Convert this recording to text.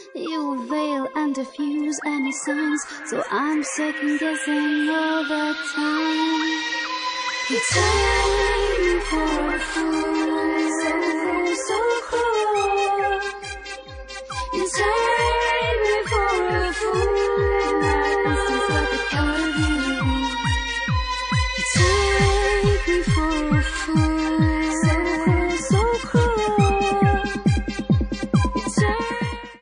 You veil and diffuse any signs, so I'm second guessing all the time. You take me for a fool, so cruel. You take